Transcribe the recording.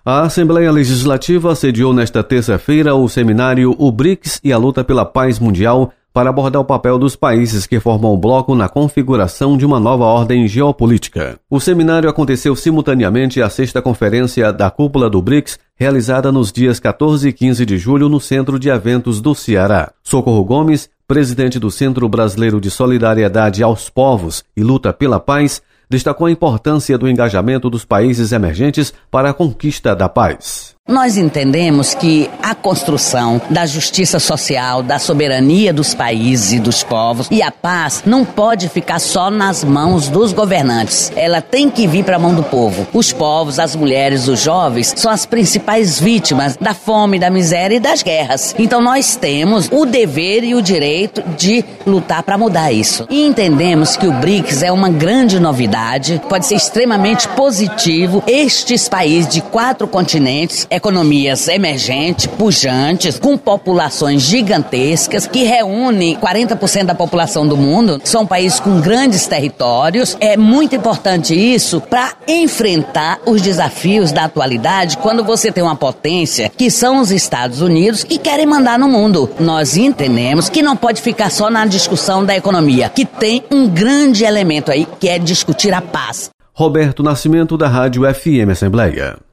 A Assembleia Legislativa sediou nesta terça-feira o seminário O BRICS e a luta pela paz mundial para abordar o papel dos países que formam o bloco na configuração de uma nova ordem geopolítica. O seminário aconteceu simultaneamente à 6ª Conferência da Cúpula do BRICS, realizada nos dias 14 e 15 de julho no Centro de Eventos do Ceará. Socorro Gomes, presidente do Centro Brasileiro de Solidariedade aos Povos e Luta pela Paz, destacou a importância do engajamento dos países emergentes para a conquista da paz. Nós entendemos que a construção da justiça social, da soberania dos países e dos povos e a paz não pode ficar só nas mãos dos governantes. Ela tem que vir para a mão do povo. Os povos, as mulheres, os jovens são as principais vítimas da fome, da miséria e das guerras. Então nós temos o dever e o direito de lutar para mudar isso. E entendemos que o BRICS é uma grande novidade, pode ser extremamente positivo. Estes países de 4 continentes, economias emergentes, pujantes, com populações gigantescas, que reúnem 40% da população do mundo, são países com grandes territórios. É muito importante isso para enfrentar os desafios da atualidade, quando você tem uma potência, que são os Estados Unidos, que querem mandar no mundo. Nós entendemos que não pode ficar só na discussão da economia, que tem um grande elemento aí, que é discutir a paz. Roberto Nascimento, da Rádio FM Assembleia.